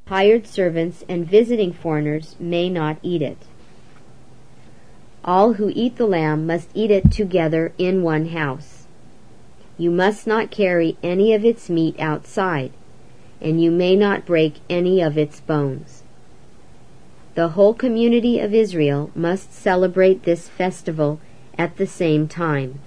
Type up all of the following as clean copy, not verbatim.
Hired servants and visiting foreigners may not eat it. All who eat the lamb must eat it together in one house. You must not carry any of its meat outside, and you may not break any of its bones. The whole community of Israel must celebrate this festival at the same time.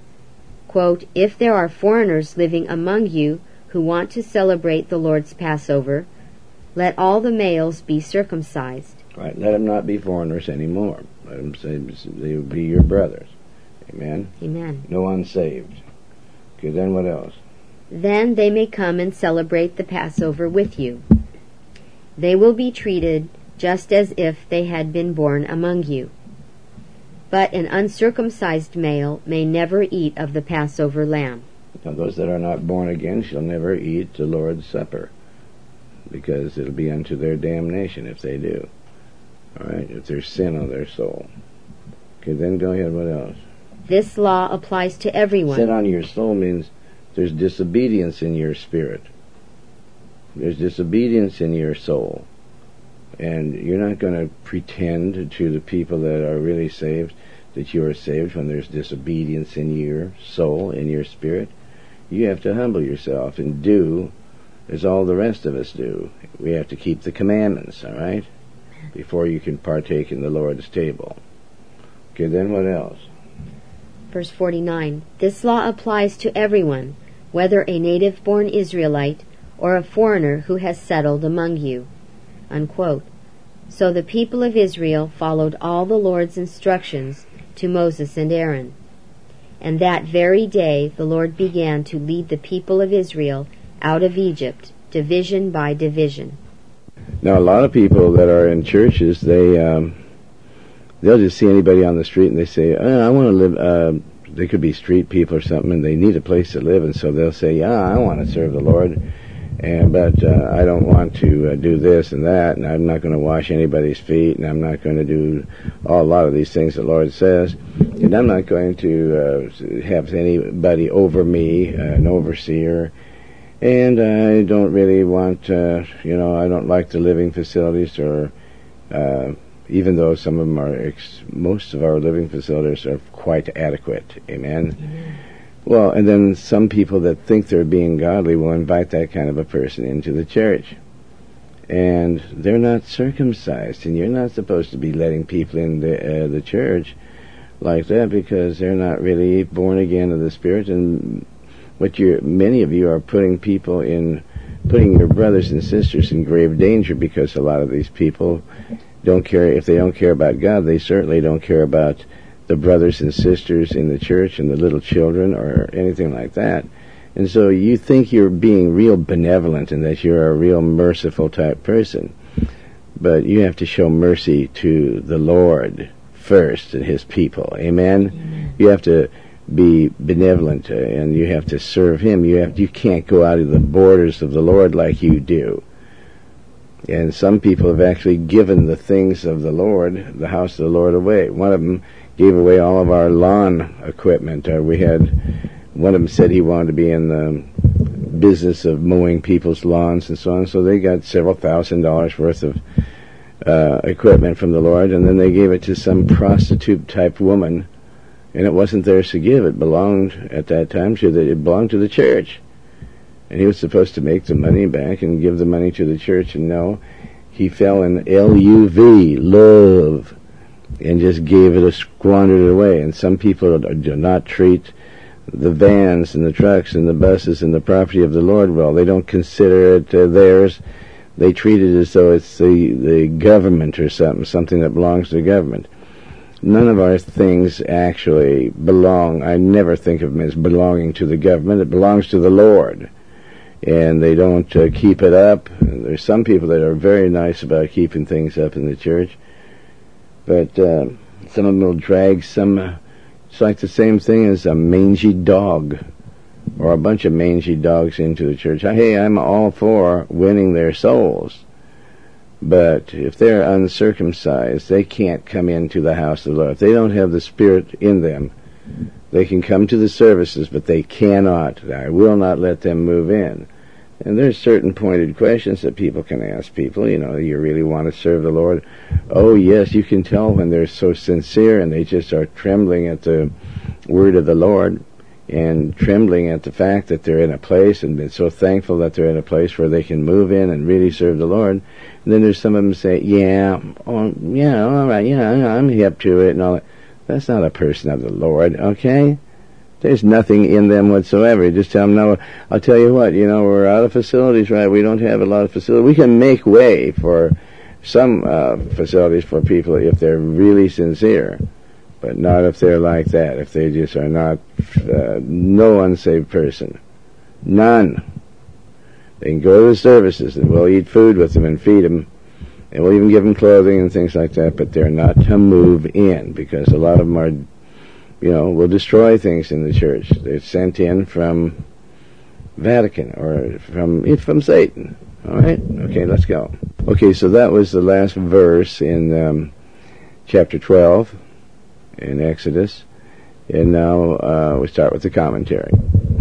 Quote, if there are foreigners living among you who want to celebrate the Lord's Passover, let all the males be circumcised. Right, let them not be foreigners anymore. Let them say they will be your brothers. Amen? Amen. No unsaved. Okay, then what else? Then they may come and celebrate the Passover with you. They will be treated just as if they had been born among you. But an uncircumcised male may never eat of the Passover lamb. Now those that are not born again shall never eat the Lord's Supper, because it'll be unto their damnation if they do. All right, if there's sin on their soul. Okay, then go ahead, what else? This law applies to everyone. Sin on your soul means there's disobedience in your spirit. There's disobedience in your soul. And you're not going to pretend to the people that are really saved that you are saved when there's disobedience in your soul, in your spirit. You have to humble yourself and do as all the rest of us do. We have to keep the commandments, all right, before you can partake in the Lord's table. Okay, then what else? Verse 49, this law applies to everyone, whether a native-born Israelite or a foreigner who has settled among you. Unquote. So the people of Israel followed all the Lord's instructions to Moses and Aaron. And that very day the Lord began to lead the people of Israel out of Egypt, division by division. Now, a lot of people that are in churches, they'll just see anybody on the street and they say, I want to live, they could be street people or something, and they need a place to live, and so they'll say, yeah, I want to serve the Lord, but I don't want to do this and that, and I'm not going to wash anybody's feet, and I'm not going to do a lot of these things the Lord says, and I'm not going to have anybody over me, an overseer, and I don't really want, I don't like the living facilities, or even though some of them are, most of our living facilities are quite adequate. Amen? Amen. Well, and then some people that think they're being godly will invite that kind of a person into the church. And they're not circumcised, and you're not supposed to be letting people in the church like that, because they're not really born again of the Spirit. And many of you are putting your brothers and sisters in grave danger, because a lot of these people don't care. If they don't care about God, they certainly don't care about the brothers and sisters in the church and the little children or anything like that. And so you think you're being real benevolent and that you're a real merciful type person, but you have to show mercy to the Lord first and His people. Amen? Amen. You have to be benevolent, and you have to serve Him. You can't go out of the borders of the Lord like you do. And some people have actually given the things of the Lord, the house of the Lord, away. One of them gave away all of our lawn equipment. One of them said he wanted to be in the business of mowing people's lawns and so on, so they got several $1,000s worth of equipment from the Lord, and then they gave it to some prostitute-type woman, and it wasn't theirs to give. It belonged, at that time, it belonged to the church. And he was supposed to make the money back and give the money to the church, and no, he fell in L-U-V, love, and just gave it, squandered it away. And some people do not treat the vans and the trucks and the buses and the property of the Lord well. They don't consider it theirs. They treat it as though it's the government or something that belongs to the government. None of our things actually belong. I never think of them as belonging to the government. It belongs to the Lord. And they don't keep it up. There's some people that are very nice about keeping things up in the church, but some of them will drag some. It's like the same thing as a mangy dog, or a bunch of mangy dogs into the church. Hey, I'm all for winning their souls, but if they're uncircumcised, they can't come into the house of the Lord. If they don't have the Spirit in them, they can come to the services, but they cannot. I will not let them move in. And there's certain pointed questions that people can ask people. You really want to serve the Lord? Oh, yes, you can tell when they're so sincere and they just are trembling at the word of the Lord and trembling at the fact that they're in a place and been so thankful that they're in a place where they can move in and really serve the Lord. And then there's some of them say, all right, I'm hip to it and all that. That's not a person of the Lord, okay? There's nothing in them whatsoever. Just tell them, no, I'll tell you what, we're out of facilities, right? We don't have a lot of facilities. We can make way for some facilities for people if they're really sincere, but not if they're like that, if they just are not, no unsaved person. None. They can go to the services and we'll eat food with them and feed them, and we'll even give them clothing and things like that, but they're not to move in, because a lot of them are, will destroy things in the church. They're sent in from Vatican or from Satan. All right? Okay, let's go. Okay, so that was the last verse in chapter 12 in Exodus. And now we start with the commentary.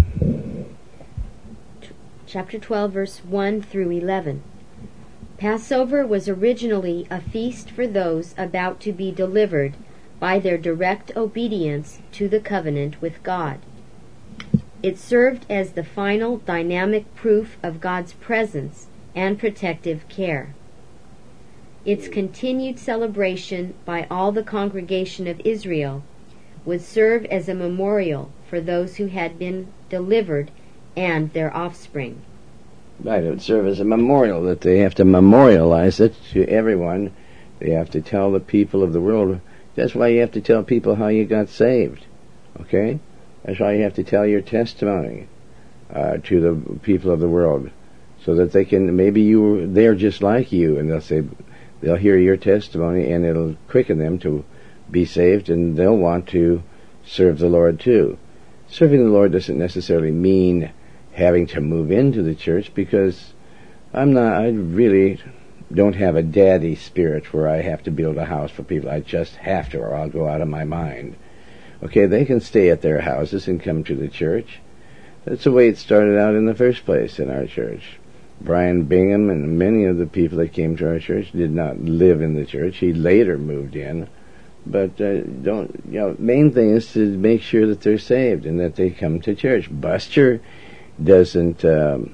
Chapter 12, verse 1 through 11. Passover was originally a feast for those about to be delivered by their direct obedience to the covenant with God. It served as the final dynamic proof of God's presence and protective care. Its continued celebration by all the congregation of Israel would serve as a memorial for those who had been delivered and their offspring. Right, it would serve as a memorial, that they have to memorialize it to everyone. They have to tell the people of the world. That's why you have to tell people how you got saved, okay? That's why you have to tell your testimony to the people of the world, so that they can, maybe they're just like you, and they'll hear your testimony, and it'll quicken them to be saved, and they'll want to serve the Lord too. Serving the Lord doesn't necessarily mean having to move into the church, because I really don't have a daddy spirit where I have to build a house for people. I just have to, or I'll go out of my mind. Okay, they can stay at their houses and come to the church. That's the way it started out in the first place in our church. Brian Bingham and many of the people that came to our church did not live in the church. He later moved in. But main thing is to make sure that they're saved and that they come to church. Buster doesn't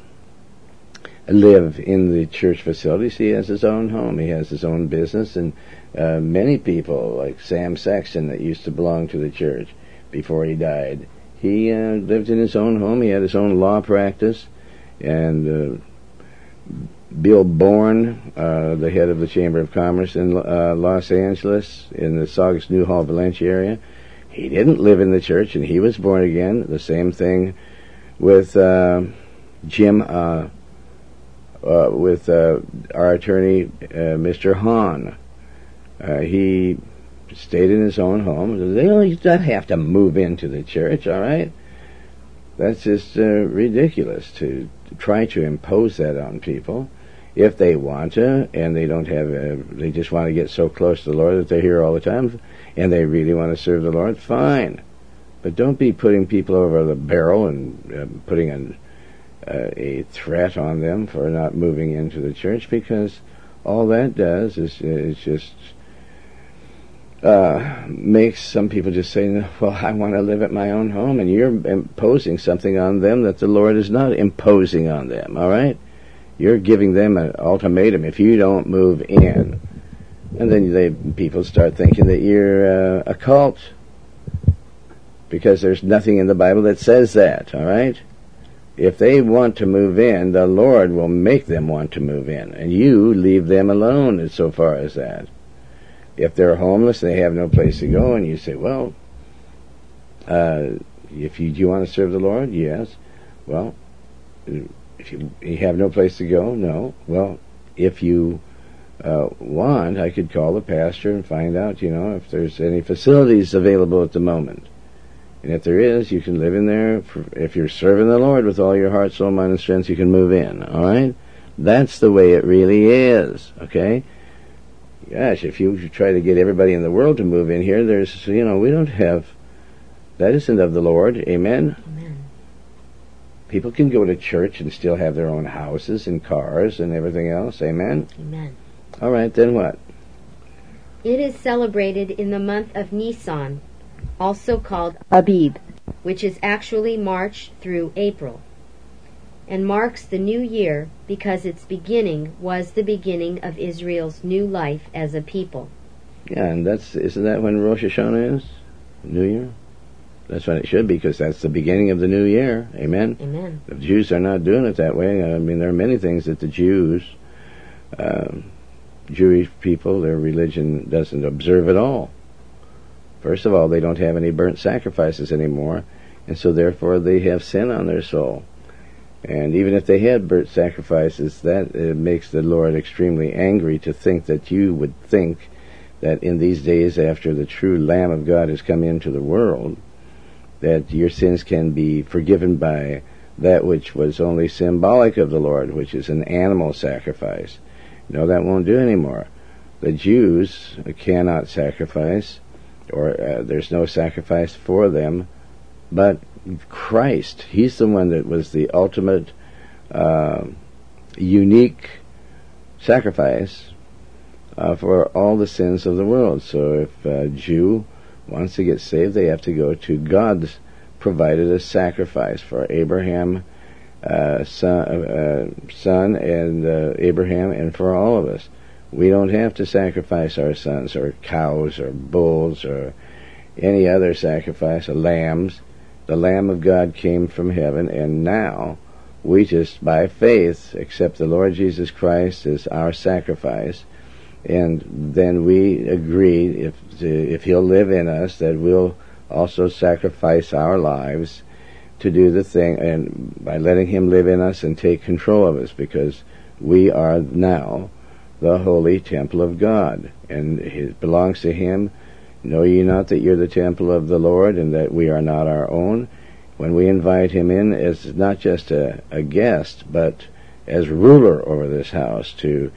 live in the church facilities. He has his own home. He has his own business, and many people, like Sam Sexton, that used to belong to the church before he died, he lived in his own home. He had his own law practice, and Bill Bourne, the head of the Chamber of Commerce in Los Angeles, in the Saugus Newhall, Valencia area, he didn't live in the church, and he was born again. The same thing with Jim, with our attorney, Mr. Hahn. He stayed in his own home. They don't have to move into the church, all right? That's just ridiculous to try to impose that on people. If they want to, and they don't have, they just want to get so close to the Lord that they're here all the time, and they really want to serve the Lord, fine. But don't be putting people over the barrel and putting a threat on them for not moving into the church, because all that does is just makes some people just say, well, I want to live at my own home, and you're imposing something on them that the Lord is not imposing on them, all right? You're giving them an ultimatum if you don't move in. And then people start thinking that you're a cult, because there's nothing in the Bible that says that, all right? If they want to move in, the Lord will make them want to move in, and you leave them alone as so far as that. If they're homeless, they have no place to go, and you say, well, if you want to serve the Lord, yes. Well, if you have no place to go, no. Well, if you want, I could call the pastor and find out, if there's any facilities available at the moment. And if there is, you can live in there. If you're serving the Lord with all your heart, soul, mind, and strength, you can move in, all right? That's the way it really is, okay? Gosh, if you try to get everybody in the world to move in here, we don't have, that isn't of the Lord, amen? Amen. People can go to church and still have their own houses and cars and everything else. Amen? Amen. All right, then what? It is celebrated in the month of Nisan, also called Abib, which is actually March through April, and marks the new year because its beginning was the beginning of Israel's new life as a people. Yeah, and isn't that when Rosh Hashanah is? New Year? That's when it should be, because that's the beginning of the new year. Amen? Amen. The Jews are not doing it that way. I mean, there are many things that the Jewish people, their religion doesn't observe at all. First of all, they don't have any burnt sacrifices anymore, and so therefore they have sin on their soul. And even if they had burnt sacrifices, that makes the Lord extremely angry to think that you would think that in these days after the true Lamb of God has come into the world, that your sins can be forgiven by that which was only symbolic of the Lord, which is an animal sacrifice. No, that won't do anymore. The Jews cannot sacrifice, or there's no sacrifice for them, but Christ. He's the one that was the ultimate unique sacrifice for all the sins of the world. So if a Jew wants to get saved, they have to go to God's provided a sacrifice for Abraham, son and Abraham, and for all of us. We don't have to sacrifice our sons or cows or bulls or any other sacrifice, or lambs. The Lamb of God came from heaven, and now we just, by faith, accept the Lord Jesus Christ as our sacrifice, and then we agree, if He'll live in us, that we'll also sacrifice our lives to do the thing, and by letting Him live in us and take control of us, because we are now the holy temple of God, and it belongs to Him. Know ye not that you're the temple of the Lord, and that we are not our own? When we invite Him in as not just a guest, but as ruler over this house, to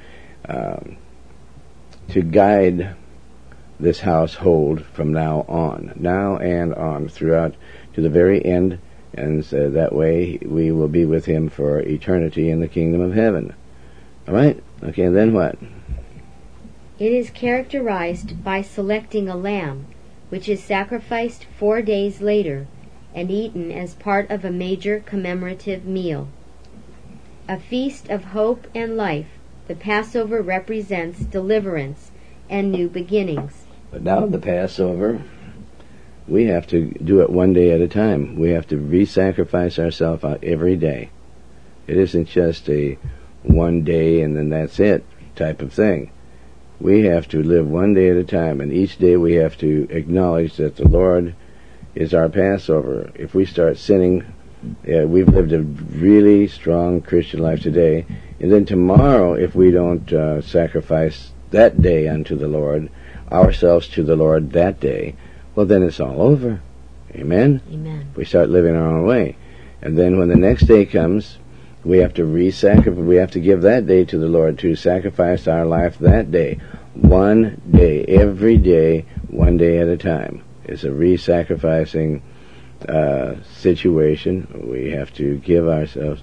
guide this household from now and on, throughout to the very end, and so that way we will be with Him for eternity in the kingdom of heaven. All right? Okay, and then what? It is characterized by selecting a lamb, which is sacrificed 4 days later and eaten as part of a major commemorative meal. A feast of hope and life, the Passover represents deliverance and new beginnings. But now the Passover, we have to do it 1 day at a time. We have to re-sacrifice ourselves every day. It isn't just a 1 day and then that's it type of thing. We have to live 1 day at a time, and each day we have to acknowledge that the Lord is our Passover. If we start sinning, we've lived a really strong Christian life today, and then tomorrow, if we don't sacrifice that day unto the Lord, ourselves to the Lord that day, well, then it's all over. Amen? Amen. We start living our own way. And then when the next day comes, we have to we have to give that day to the Lord, to sacrifice our life that day. 1 day, every day, 1 day at a time. It's a re-sacrificing situation. We have to give ourselves,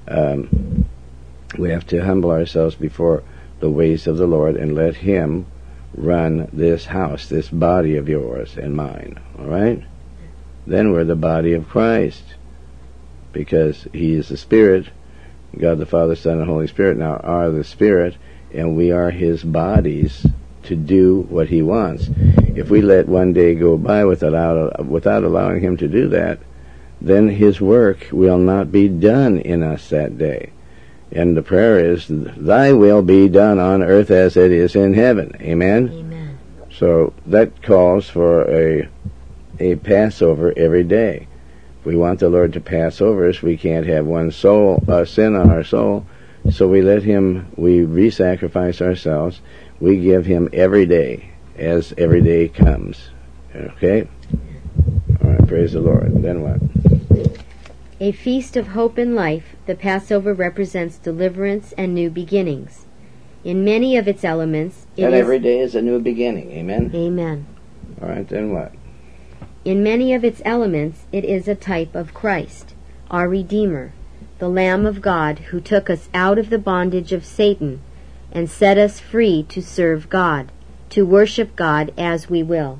we have to humble ourselves before the ways of the Lord and let Him run this house, this body of yours and mine. All right? Then we're the body of Christ, because He is the Spirit. God the Father, Son, and Holy Spirit now are the Spirit, and we are His bodies to do what He wants. If we let 1 day go by without allowing Him to do that, then His work will not be done in us that day. And the prayer is, Thy will be done on earth as it is in heaven. Amen? Amen. So that calls for a Passover every day. If we want the Lord to pass over us, we can't have one sin on our soul. So we re-sacrifice ourselves. We give Him every day, as every day comes. Okay? All right, praise the Lord. Then what? A feast of hope and life, the Passover represents deliverance and new beginnings. In many of its elements, every day is a new beginning. Amen? Amen. All right, then what? In many of its elements, it is a type of Christ, our Redeemer, the Lamb of God, who took us out of the bondage of Satan and set us free to serve God, to worship God as we will.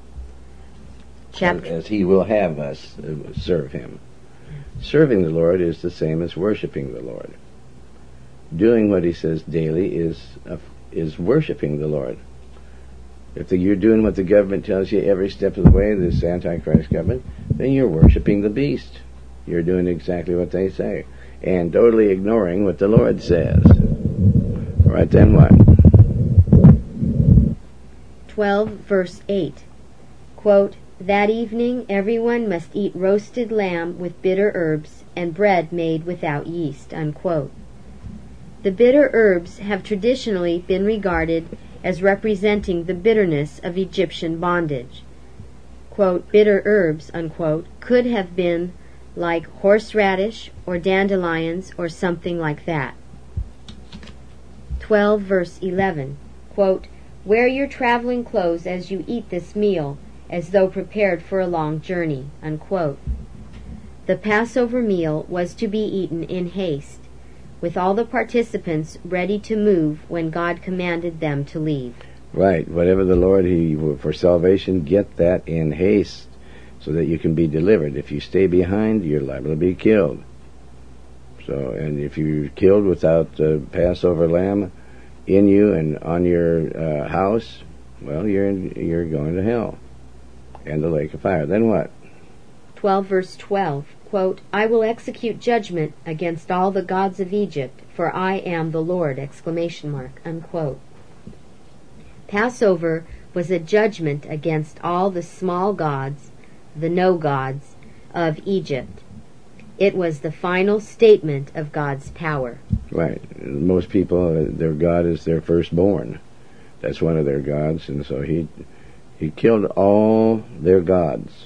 As he will have us serve him. Serving the Lord is the same as worshiping the Lord. Doing what he says daily is worshiping the Lord. If you're doing what the government tells you every step of the way, this Antichrist government, then you're worshiping the beast. You're doing exactly what they say, and totally ignoring what the Lord says. All right, then what? 12, verse 8. Quote, "That evening everyone must eat roasted lamb with bitter herbs and bread made without yeast." Unquote. The bitter herbs have traditionally been regarded as representing the bitterness of Egyptian bondage. Quote, "Bitter herbs," unquote, could have been like horseradish or dandelions or something like that. 12, verse 11. Quote, "Wear your traveling clothes as you eat this meal, as though prepared for a long journey." Unquote. The Passover meal was to be eaten in haste, with all the participants ready to move when God commanded them to leave. Right. Whatever the Lord, for salvation, get that in haste so that you can be delivered. If you stay behind, you're liable to be killed. So, and if you're killed without the Passover lamb in you and on your house, well, you're going to hell and the lake of fire. Then what? 12, verse 12. Quote, "I will execute judgment against all the gods of Egypt, for I am the Lord!" Exclamation mark. Unquote. Passover was a judgment against all the small gods, the no gods, of Egypt. It was the final statement of God's power. Right. Most people, their God is their firstborn. That's one of their gods, and so he killed all their gods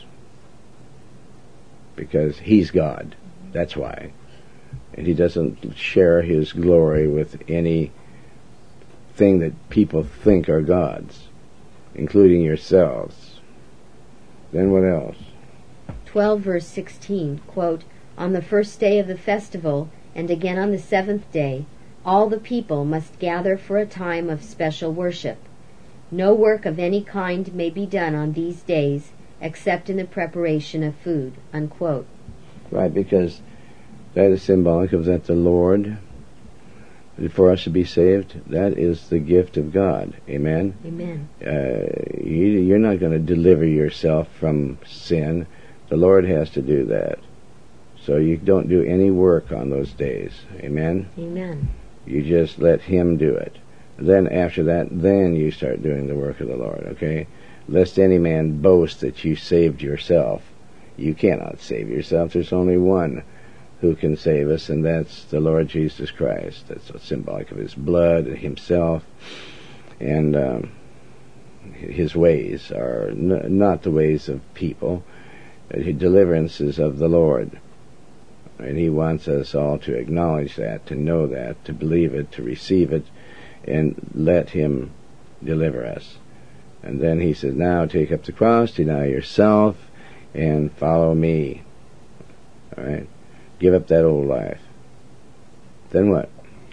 because he's God. That's why. And he doesn't share his glory with any thing that people think are gods, including yourselves. Then what else? 12, verse 16. Quote, "On the first day of the festival, and again on the seventh day, all the people must gather for a time of special worship. No work of any kind may be done on these days, except in the preparation of food." Unquote. Right, because that is symbolic of that the Lord, for us to be saved, that is the gift of God. Amen? Amen. You're not going to deliver yourself from sin. The Lord has to do that. So you don't do any work on those days. Amen? Amen. You just let him do it. Then after that, then you start doing the work of the Lord, okay? Lest any man boast that you saved yourself. You cannot save yourself. There's only one who can save us, and that's the Lord Jesus Christ. That's symbolic of his blood and himself. And his ways are not the ways of people. His deliverance is of the Lord. And he wants us all to acknowledge that, to know that, to believe it, to receive it, and let him deliver us. And then he says, now take up the cross, deny yourself, and follow me. All right? Give up that old life. Then what?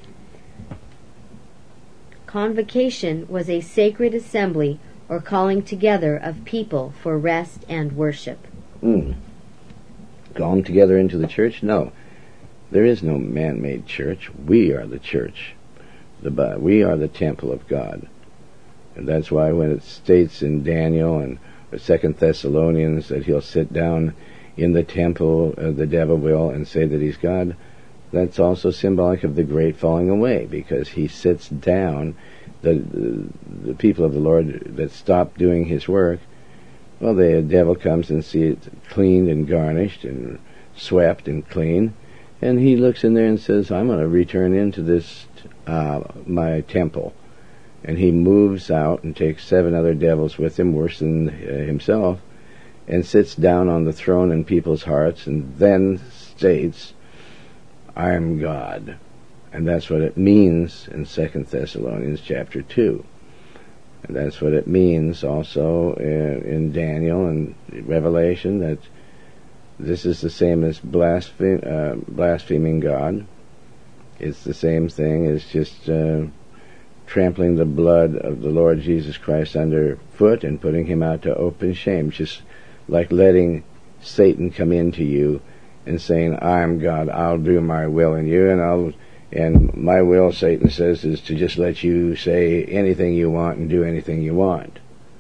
Convocation was a sacred assembly or calling together of people for rest and worship. Call them together into the church? No. There is no man-made church. We are the church. We are the temple of God. And that's why when it states in Daniel and 2 Thessalonians that he'll sit down in the temple, the devil will, and say that he's God, that's also symbolic of the great falling away, because he sits down. The people of the Lord that stop doing his work, well, the devil comes and sees it cleaned and garnished and swept and clean, and he looks in there and says, I'm going to return into this, my temple. And he moves out and takes 7 other devils with him, worse than himself, and sits down on the throne in people's hearts, and then states, I'm God. And that's what it means in 2 Thessalonians chapter 2. And that's what it means also in Daniel and Revelation, that This is the same as blaspheming God. It's the same thing as just trampling the blood of the Lord Jesus Christ underfoot and putting him out to open shame, just like letting Satan come into you and saying, I'm God, I'll do my will in you, and my will, Satan says, is to just let you say anything you want and do anything you want.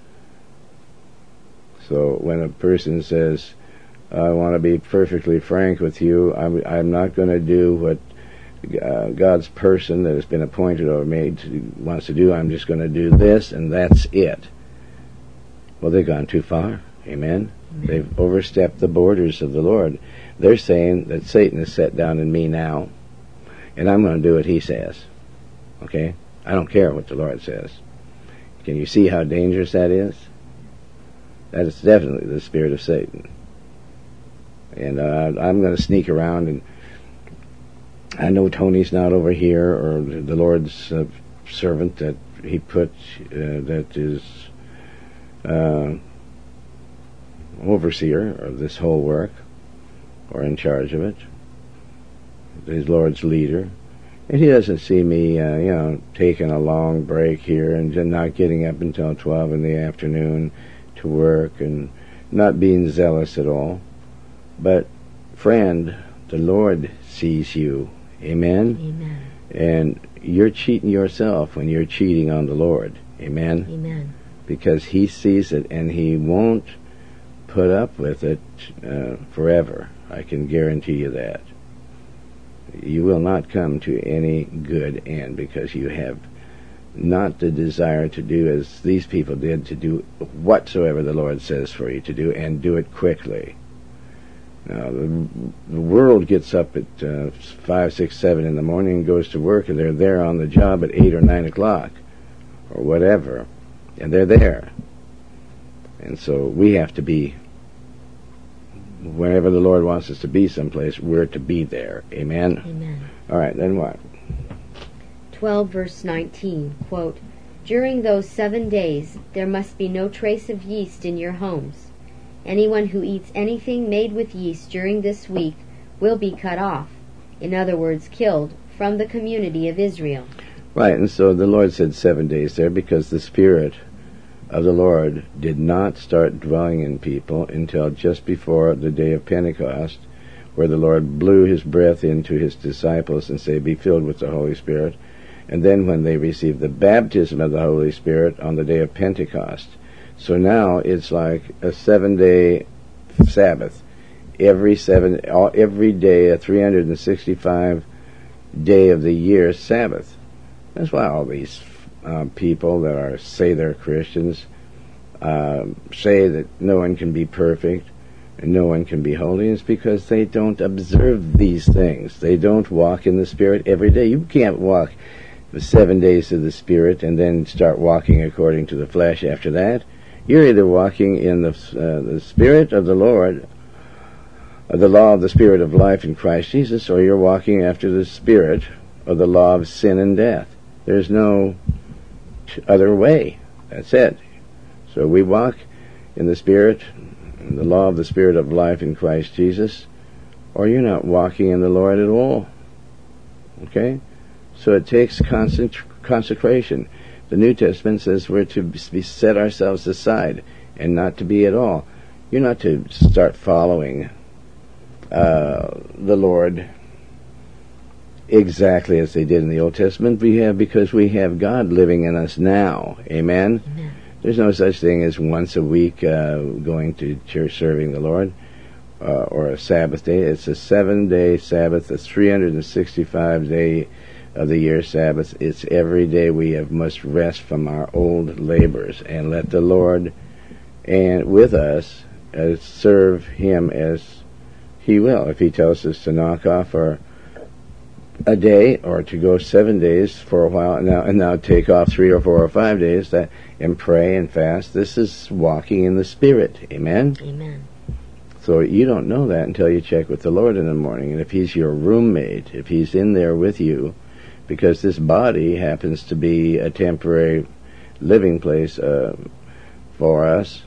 So when a person says, I want to be perfectly frank with you, I'm not going to do what God's person that has been appointed or made wants to do. I'm just going to do this, and that's it. Well, they've gone too far. Amen? They've overstepped the borders of the Lord. They're saying that Satan is set down in me now, and I'm going to do what he says. Okay? I don't care what the Lord says. Can you see how dangerous that is? That is definitely the spirit of Satan. And I'm going to sneak around, and I know Tony's not over here, or the Lord's servant that he put that is overseer of this whole work, or in charge of it, his Lord's leader. And he doesn't see me, taking a long break here and not getting up until 12 in the afternoon to work and not being zealous at all. But, friend, the Lord sees you. Amen? Amen. And you're cheating yourself when you're cheating on the Lord. Amen? Amen. Because he sees it, and he won't put up with it forever. I can guarantee you that. You will not come to any good end because you have not the desire to do as these people did, to do whatsoever the Lord says for you to do, and do it quickly. Now, the world gets up at 5, 6, 7 in the morning and goes to work, and they're there on the job at 8 or 9 o'clock, or whatever, and they're there. And so we have to be, wherever the Lord wants us to be someplace, we're to be there. Amen? Amen. All right, then what? 12 verse 19, quote, During those 7 days there must be no trace of yeast in your homes. Anyone who eats anything made with yeast during this week will be cut off, in other words, killed, from the community of Israel. Right, and so the Lord said 7 days there because the Spirit of the Lord did not start dwelling in people until just before the day of Pentecost, where the Lord blew his breath into his disciples and said, be filled with the Holy Spirit. And then when they received the baptism of the Holy Spirit on the day of Pentecost. So now it's like a 7-day Sabbath. Every day, a 365 day of the year Sabbath. That's why all these people that say they're Christians say that no one can be perfect and no one can be holy. It's because they don't observe these things. They don't walk in the Spirit every day. You can't walk the 7 days of the Spirit and then start walking according to the flesh after that. You're either walking in the Spirit of the Lord, the law of the Spirit of life in Christ Jesus, or you're walking after the Spirit of the law of sin and death. There's no other way. That's it. So we walk in the Spirit, in the law of the Spirit of life in Christ Jesus, or you're not walking in the Lord at all. Okay? So it takes consecration. The New Testament says we're to set ourselves aside and not to be at all. You're not to start following the Lord exactly as they did in the Old Testament. Because we have God living in us now. Amen? Amen. There's no such thing as once a week going to church serving the Lord or a Sabbath day. It's a 7-day Sabbath, a 365-day of the year Sabbath. It's every day we must rest from our old labors and let the Lord and with us serve him as he will. If he tells us to knock off for a day or to go 7 days for a while and now take off 3 or 4 or 5 days and pray and fast, this is walking in the Spirit. Amen? Amen. So you don't know that until you check with the Lord in the morning. And if he's your roommate, if he's in there with you, because this body happens to be a temporary living place for us,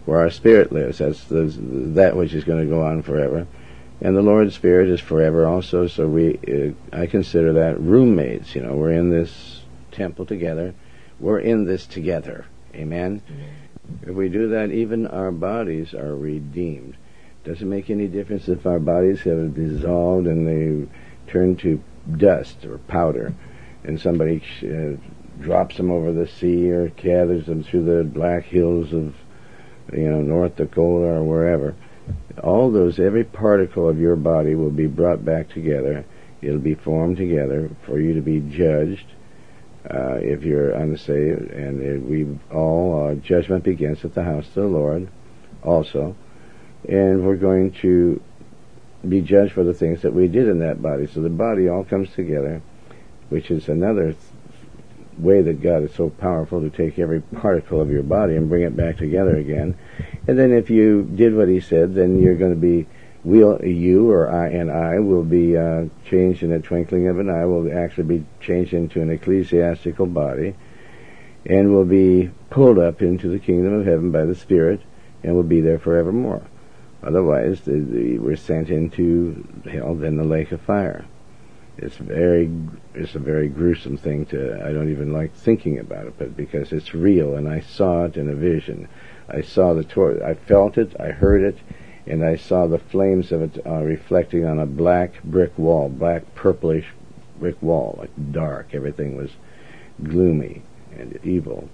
where our spirit lives. That's that which is going to go on forever. And the Lord's Spirit is forever also, so I consider that roommates. We're in this temple together. We're in this together. Amen? If we do that, even our bodies are redeemed. Doesn't make any difference if our bodies have dissolved and they turn to dust or powder, and somebody drops them over the sea or gathers them through the black hills of North Dakota or wherever. All those, every particle of your body will be brought back together. It'll be formed together for you to be judged if you're unsaved. And we all, judgment begins at the house of the Lord also. And we're going to be judged for the things that we did in that body. So the body all comes together, which is another way that God is so powerful to take every particle of your body and bring it back together again. And then if you did what he said, then you're going to be, you or I will be changed in a twinkling of an eye. Will actually be changed into an ecclesiastical body, and will be pulled up into the kingdom of heaven by the Spirit, and will be there forevermore. Otherwise, we're sent into hell, then the lake of fire. It's a very gruesome thing I don't even like thinking about it, but because it's real, and I saw it in a vision. I saw I felt it, I heard it, and I saw the flames of it reflecting on a black brick wall, black purplish brick wall, like dark. Everything was gloomy and evil.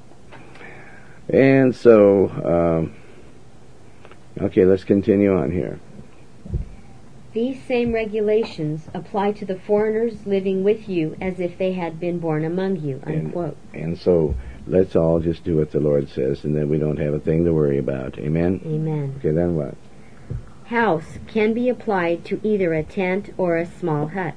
And so, okay, let's continue on here. These same regulations apply to the foreigners living with you as if they had been born among you, unquote. And so let's all just do what the Lord says, and then we don't have a thing to worry about. Amen? Amen. Okay, then what? House can be applied to either a tent or a small hut.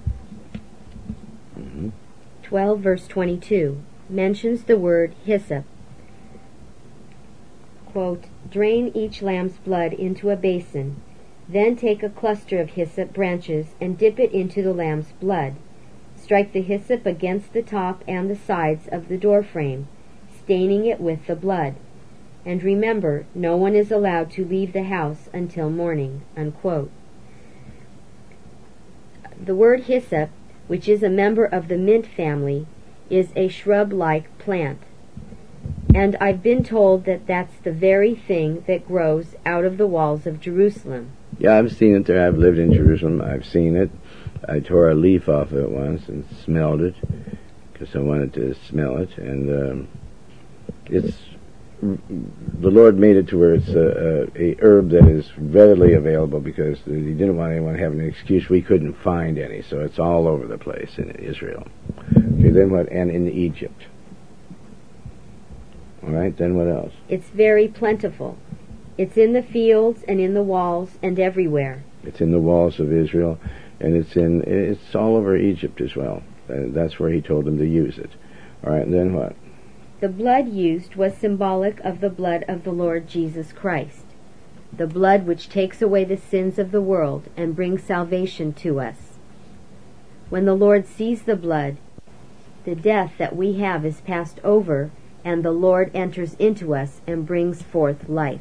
12 verse 22 mentions the word hyssop. Quote, drain each lamb's blood into a basin. Then take a cluster of hyssop branches and dip it into the lamb's blood. Strike the hyssop against the top and the sides of the door frame, staining it with the blood. And remember, no one is allowed to leave the house until morning, unquote. The word hyssop, which is a member of the mint family, is a shrub-like plant. And I've been told that that's the very thing that grows out of the walls of Jerusalem. Yeah, I've seen it there. I've lived in Jerusalem. I've seen it. I tore a leaf off of it once and smelled it because I wanted to smell it. And the Lord made it to where it's a herb that is readily available because He didn't want anyone having an excuse. We couldn't find any, so it's all over the place in Israel. Okay, then what? And in Egypt. All right, then what else? It's very plentiful. It's in the fields and in the walls and everywhere. It's in the walls of Israel, and it's all over Egypt as well. That's where He told them to use it. All right, and then what? The blood used was symbolic of the blood of the Lord Jesus Christ, the blood which takes away the sins of the world and brings salvation to us. When the Lord sees the blood, the death that we have is passed over, and the Lord enters into us and brings forth life.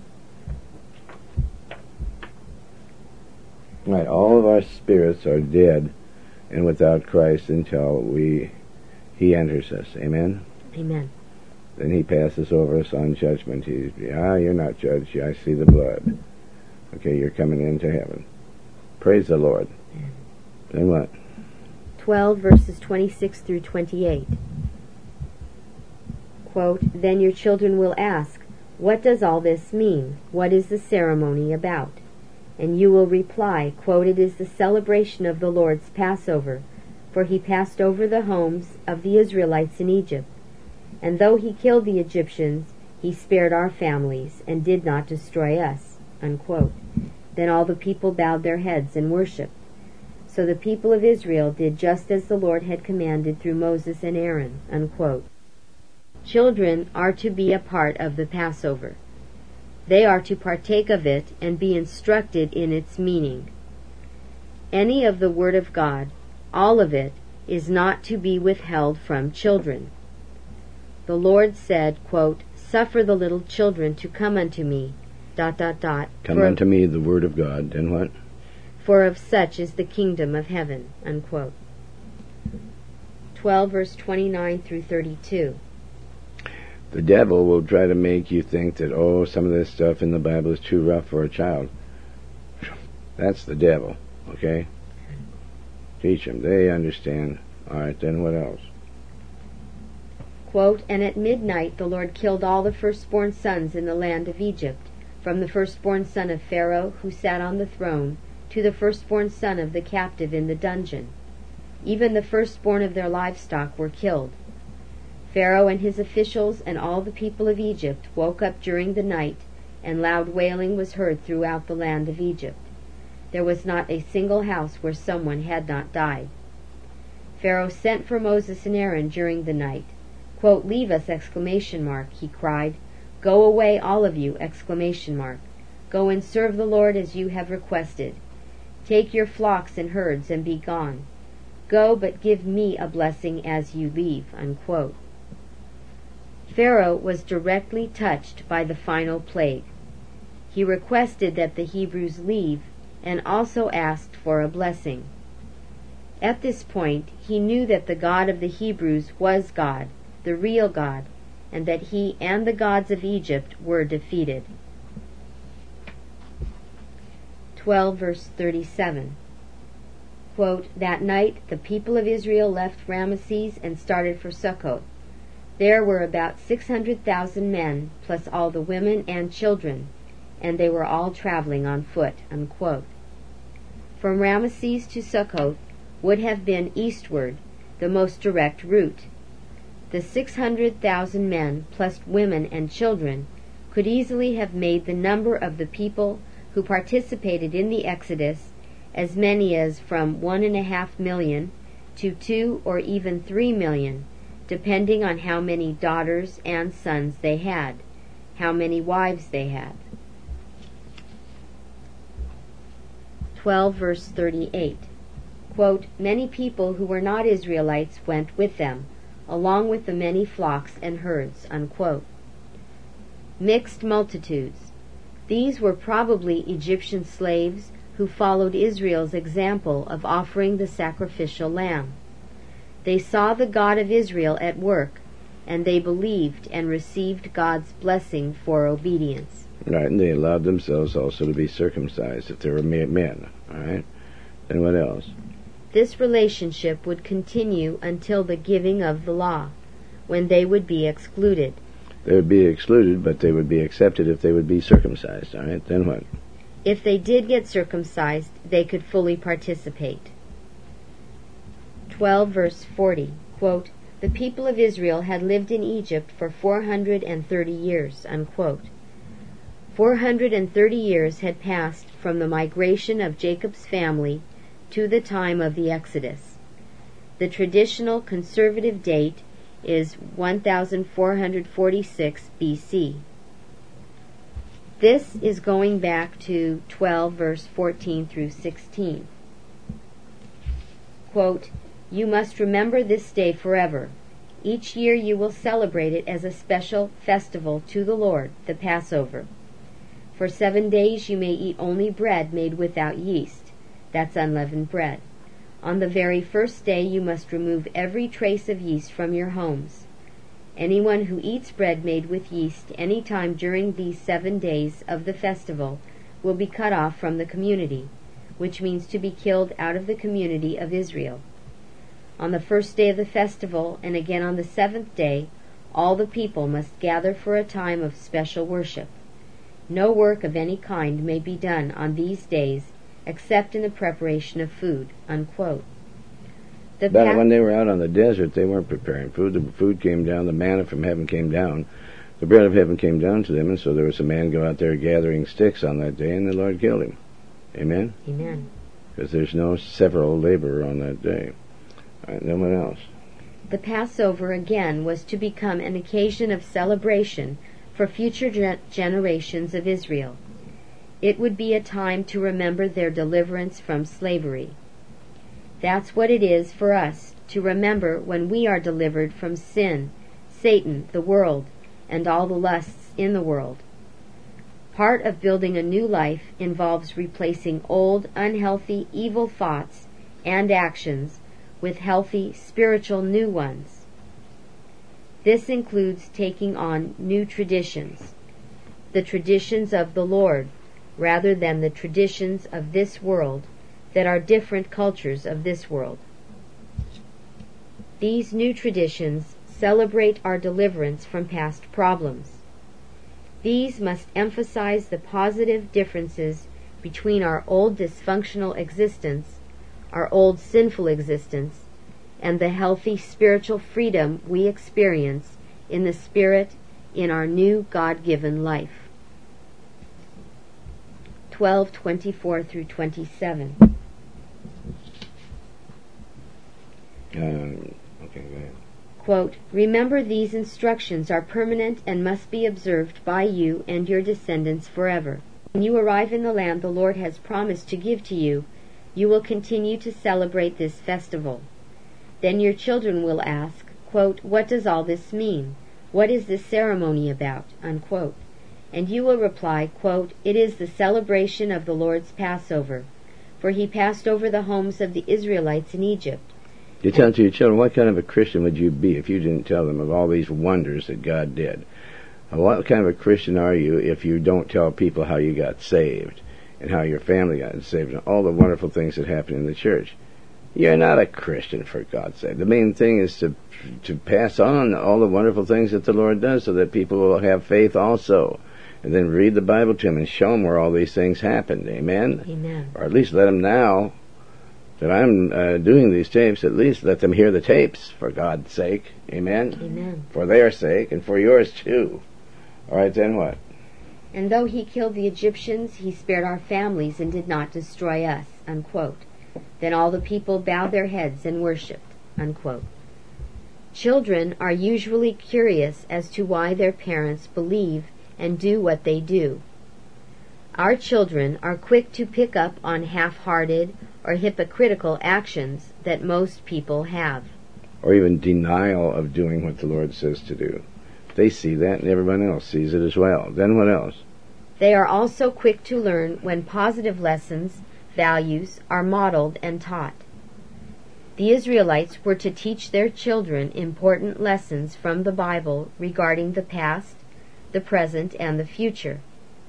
Right, all of our spirits are dead and without Christ until He enters us. Amen? Amen. Then He passes over us on judgment. You're not judged. I see the blood. Okay, you're coming into heaven. Praise the Lord. Amen. Then what? 12 verses 26 through 28. Quote, then your children will ask, what does all this mean? What is the ceremony about? And you will reply, quote, it is the celebration of the Lord's Passover, for He passed over the homes of the Israelites in Egypt. And though He killed the Egyptians, He spared our families and did not destroy us, unquote. Then all the people bowed their heads and worshipped. So the people of Israel did just as the Lord had commanded through Moses and Aaron, unquote. Children are to be a part of the Passover. They are to partake of it and be instructed in its meaning. Any of the Word of God, all of it, is not to be withheld from children. The Lord said, quote, Suffer the little children to come unto me, ... Come unto me, the word of God, and what? For of such is the kingdom of heaven, unquote. 12 verse 29 through 32. The devil will try to make you think that, oh, some of this stuff in the Bible is too rough for a child. That's the devil, okay? Teach them. They understand. All right, then what else? Quote, and at midnight the Lord killed all the firstborn sons in the land of Egypt, from the firstborn son of Pharaoh, who sat on the throne, to the firstborn son of the captive in the dungeon. Even the firstborn of their livestock were killed. Pharaoh and his officials and all the people of Egypt woke up during the night, and loud wailing was heard throughout the land of Egypt. There was not a single house where someone had not died. Pharaoh sent for Moses and Aaron during the night. Quote, leave us, ! He cried. Go away, all of you, ! Go and serve the Lord as you have requested. Take your flocks and herds and be gone. Go, but give me a blessing as you leave, unquote. Pharaoh was directly touched by the final plague. He requested that the Hebrews leave and also asked for a blessing. At this point, he knew that the God of the Hebrews was God, the real God, and that he and the gods of Egypt were defeated. 12 verse 37. Quote, that night the people of Israel left Ramesses and started for Succoth. There were about 600,000 men, plus all the women and children, and they were all traveling on foot, unquote. From Ramesses to Succoth would have been eastward, the most direct route. The 600,000 men, plus women and children, could easily have made the number of the people who participated in the Exodus as many as from 1.5 million to 2 or even 3 million, depending on how many daughters and sons they had, how many wives they had. 12 verse 38. Quote, many people who were not Israelites went with them, along with the many flocks and herds, unquote. Mixed multitudes. These were probably Egyptian slaves who followed Israel's example of offering the sacrificial lamb. They saw the God of Israel at work, and they believed and received God's blessing for obedience. Right, and they allowed themselves also to be circumcised if they were men, all right? And what else? This relationship would continue until the giving of the law, when they would be excluded. They would be excluded, but they would be accepted if they would be circumcised, all right? Then what? If they did get circumcised, they could fully participate. 12 verse 40, quote, the people of Israel had lived in Egypt for 430 years, unquote. 430 years had passed from the migration of Jacob's family to the time of the Exodus. The traditional conservative date is 1446 BC. This is going back to 12 verse 14 through 16. Quote, you must remember this day forever. Each year you will celebrate it as a special festival to the Lord, the Passover. For 7 days you may eat only bread made without yeast. That's unleavened bread. On the very first day you must remove every trace of yeast from your homes. Anyone who eats bread made with yeast any time during these 7 days of the festival will be cut off from the community, which means to be killed out of the community of Israel. On the first day of the festival, and again on the 7th day, all the people must gather for a time of special worship. No work of any kind may be done on these days except in the preparation of food, unquote. But when they were out on the desert, they weren't preparing food. The food came down, the manna from heaven came down. The bread of heaven came down to them, and so there was a man go out there gathering sticks on that day, and the Lord killed him. Amen? Amen. Because there's no several laborer on that day. All right, then what else? The Passover again was to become an occasion of celebration for future generations of Israel. It would be a time to remember their deliverance from slavery. That's what it is for us to remember when we are delivered from sin, Satan, the world, and all the lusts in the world. Part of building a new life involves replacing old, unhealthy, evil thoughts and actions with healthy, spiritual new ones. This includes taking on new traditions, the traditions of the Lord, rather than the traditions of this world that are different cultures of this world. These new traditions celebrate our deliverance from past problems. These must emphasize the positive differences between our old dysfunctional existence, our old sinful existence, and the healthy spiritual freedom we experience in the Spirit in our new God-given life. 12:24 through 27. Okay, go ahead. Quote, "Remember, these instructions are permanent and must be observed by you and your descendants forever. When you arrive in the land the Lord has promised to give to you, you will continue to celebrate this festival. Then your children will ask, quote, 'What does all this mean? What is this ceremony about?' Unquote. And you will reply, quote, 'It is the celebration of the Lord's Passover, for he passed over the homes of the Israelites in Egypt.'" You tell to your children, what kind of a Christian would you be if you didn't tell them of all these wonders that God did? What kind of a Christian are you if you don't tell people how you got saved and how your family got saved and all the wonderful things that happen in the church? You're not a Christian, for God's sake. The main thing is to pass on all the wonderful things that the Lord does so that people will have faith also. And then read the Bible to them and show them where all these things happened. Amen? Amen. Or at least let them now that I'm doing these tapes, at least let them hear the tapes, for God's sake. Amen? Amen. For their sake and for yours too. All right, then what? "And though he killed the Egyptians, he spared our families and did not destroy us." Unquote. "Then all the people bowed their heads and worshipped." Unquote. Children are usually curious as to why their parents believe and do what they do. Our children are quick to pick up on half-hearted or hypocritical actions that most people have. Or even denial of doing what the Lord says to do. They see that and everyone else sees it as well. Then what else? They are also quick to learn when positive lessons, values, are modeled and taught. The Israelites were to teach their children important lessons from the Bible regarding the past, the present, and the future.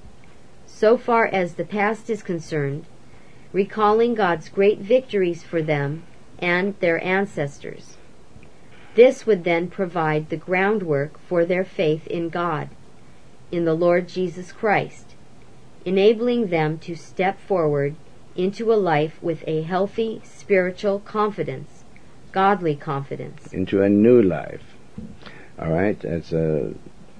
So far as the past is concerned, recalling God's great victories for them and their ancestors. This would then provide the groundwork for their faith in God, in the Lord Jesus Christ, enabling them to step forward into a life with a healthy spiritual confidence, godly confidence. Into a new life. All right? That's a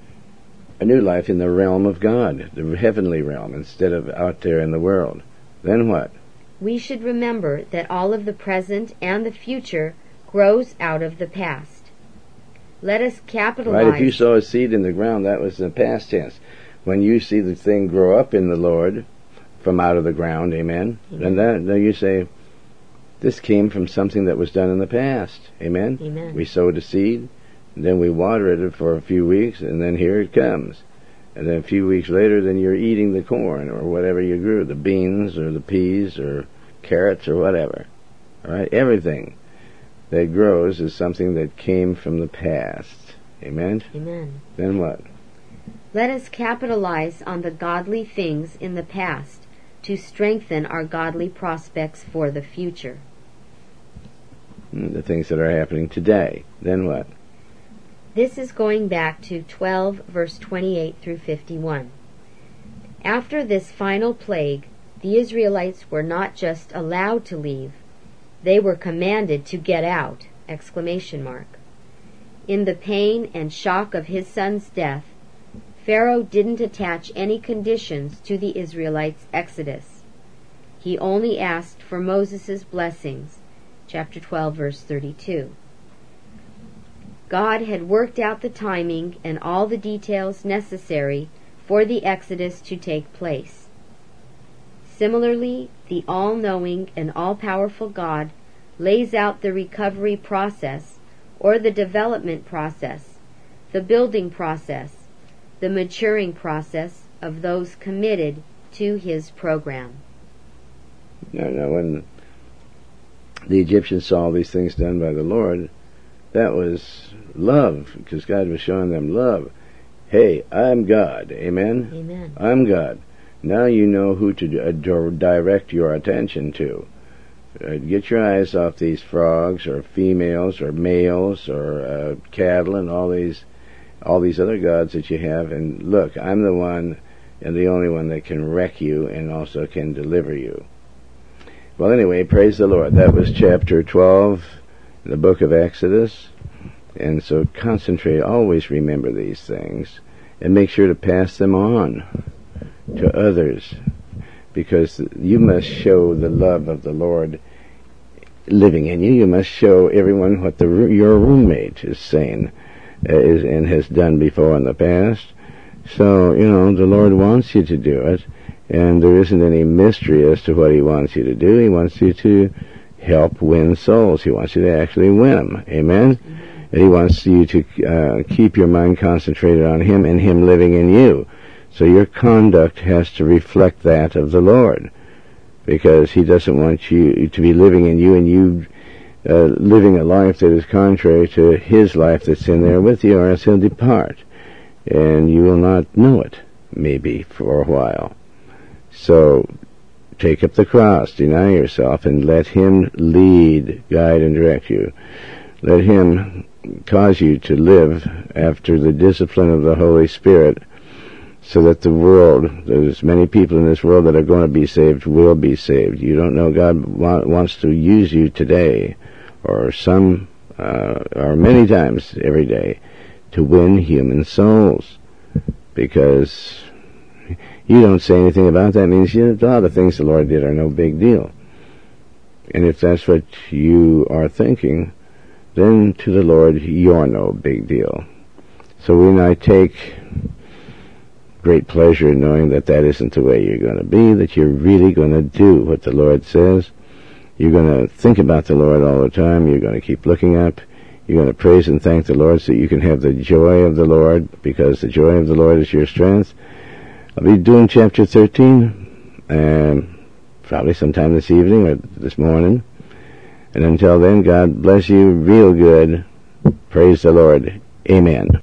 new life in the realm of God, the heavenly realm, instead of out there in the world. Then what? We should remember that all of the present and the future grows out of the past. Let us capitalize. Right, if you sow a seed in the ground, that was the past tense. When you see the thing grow up in the Lord from out of the ground, amen, then you say, this came from something that was done in the past, amen? Amen. We sowed a seed, and then we watered it for a few weeks, and then here it comes. And then a few weeks later, then you're eating the corn or whatever you grew, the beans or the peas or carrots or whatever. All right? Everything that grows is something that came from the past. Amen? Amen. Then what? Let us capitalize on the godly things in the past to strengthen our godly prospects for the future. The things that are happening today. Then what? This is going back to 12, verse 28 through 51. After this final plague, the Israelites were not just allowed to leave, they were commanded to get out! In the pain and shock of his son's death, Pharaoh didn't attach any conditions to the Israelites' exodus. He only asked for Moses' blessings, chapter 12, verse 32. God had worked out the timing and all the details necessary for the exodus to take place. Similarly, the all-knowing and all-powerful God lays out the recovery process, or the development process, the building process, the maturing process of those committed to his program. Now, when the Egyptians saw all these things done by the Lord, that was love, because God was showing them love. Hey, I'm God. Amen? Amen. I'm God. Now you know who to direct your attention to. Get your eyes off these frogs or females or males or cattle and all these other gods that you have, and look, I'm the one and the only one that can wreck you and also can deliver you. Well, anyway, praise the Lord. That was chapter 12 in the book of Exodus. And so concentrate, always remember these things, and make sure to pass them on to others, because you must show the love of the Lord living in you. You must show everyone what your roommate is saying and has done before in the past. So, the Lord wants you to do it, and there isn't any mystery as to what He wants you to do. He wants you to help win souls. He wants you to actually win them. Amen? And He wants you to keep your mind concentrated on Him and Him living in you. So your conduct has to reflect that of the Lord, because He doesn't want you to be living in you and you living a life that is contrary to His life that's in there with you, or else He'll depart. And you will not know it, maybe, for a while. So take up the cross, deny yourself, and let Him lead, guide, and direct you. Let Him cause you to live after the discipline of the Holy Spirit, so that the world, there's many people in this world that are going to be saved, will be saved. You don't know, God wants to use you today, or or many times every day, to win human souls. Because you don't say anything about that, means a lot of things the Lord did are no big deal. And if that's what you are thinking, then to the Lord you're no big deal. So when I take great pleasure in knowing that that isn't the way you're going to be, that you're really going to do what the Lord says. You're going to think about the Lord all the time. You're going to keep looking up. You're going to praise and thank the Lord so you can have the joy of the Lord, because the joy of the Lord is your strength. I'll be doing chapter 13 probably sometime this evening or this morning. And until then, God bless you real good. Praise the Lord. Amen.